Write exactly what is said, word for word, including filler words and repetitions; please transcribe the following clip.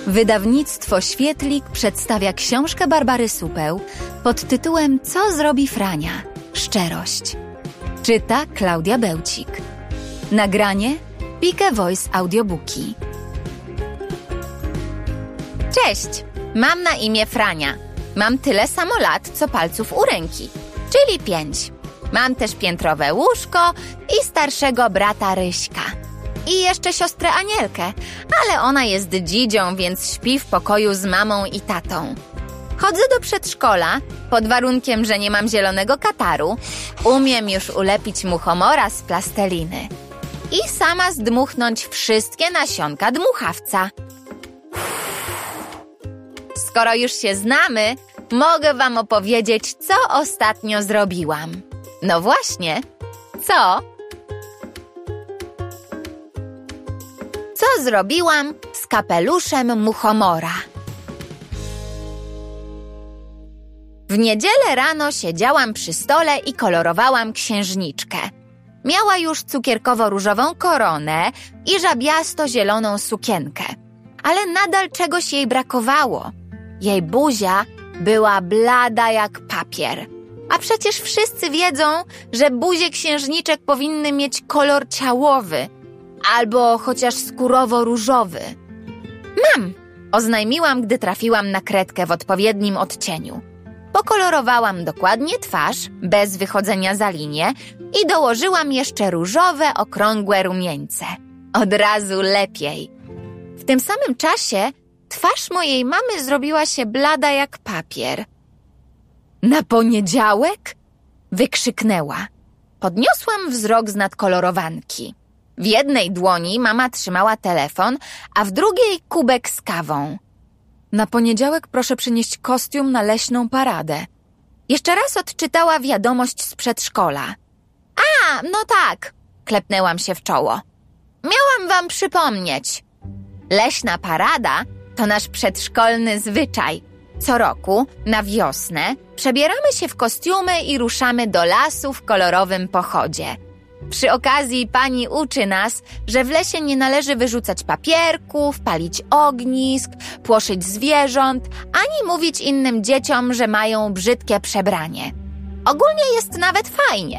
Wydawnictwo Świetlik przedstawia książkę Barbary Supeł pod tytułem Co zrobi Frania? Szczerość. Czyta Klaudia Bełcik. Nagranie Pike Voice Audiobooki. Cześć, mam na imię Frania. Mam tyle samo lat, co palców u ręki, czyli pięć. Mam też piętrowe łóżko i starszego brata Ryśka. I jeszcze siostrę Anielkę, ale ona jest dzidzią, więc śpi w pokoju z mamą i tatą. Chodzę do przedszkola, pod warunkiem, że nie mam zielonego kataru. Umiem już ulepić muchomora z plasteliny. I sama zdmuchnąć wszystkie nasionka dmuchawca. Skoro już się znamy, mogę wam opowiedzieć, co ostatnio zrobiłam. No właśnie, co? Co zrobiłam z kapeluszem muchomora? W niedzielę rano siedziałam przy stole i kolorowałam księżniczkę. Miała już cukierkowo-różową koronę i żabiasto-zieloną sukienkę, ale nadal czegoś jej brakowało. Jej buzia była blada jak papier. A przecież wszyscy wiedzą, że buzie księżniczek powinny mieć kolor ciałowy albo chociaż skórowo-różowy. Mam! Oznajmiłam, gdy trafiłam na kredkę w odpowiednim odcieniu. Pokolorowałam dokładnie twarz, bez wychodzenia za linię i dołożyłam jeszcze różowe, okrągłe rumieńce. Od razu lepiej. W tym samym czasie twarz mojej mamy zrobiła się blada jak papier. Na poniedziałek? Wykrzyknęła. Podniosłam wzrok z nadkolorowanki. W jednej dłoni mama trzymała telefon, a w drugiej kubek z kawą. Na poniedziałek proszę przynieść kostium na leśną paradę. Jeszcze raz odczytała wiadomość z przedszkola. A, no tak, klepnęłam się w czoło. Miałam wam przypomnieć. Leśna parada to nasz przedszkolny zwyczaj. Co roku, na wiosnę, przebieramy się w kostiumy i ruszamy do lasu w kolorowym pochodzie. Przy okazji pani uczy nas, że w lesie nie należy wyrzucać papierków, palić ognisk, płoszyć zwierząt, ani mówić innym dzieciom, że mają brzydkie przebranie. Ogólnie jest nawet fajnie.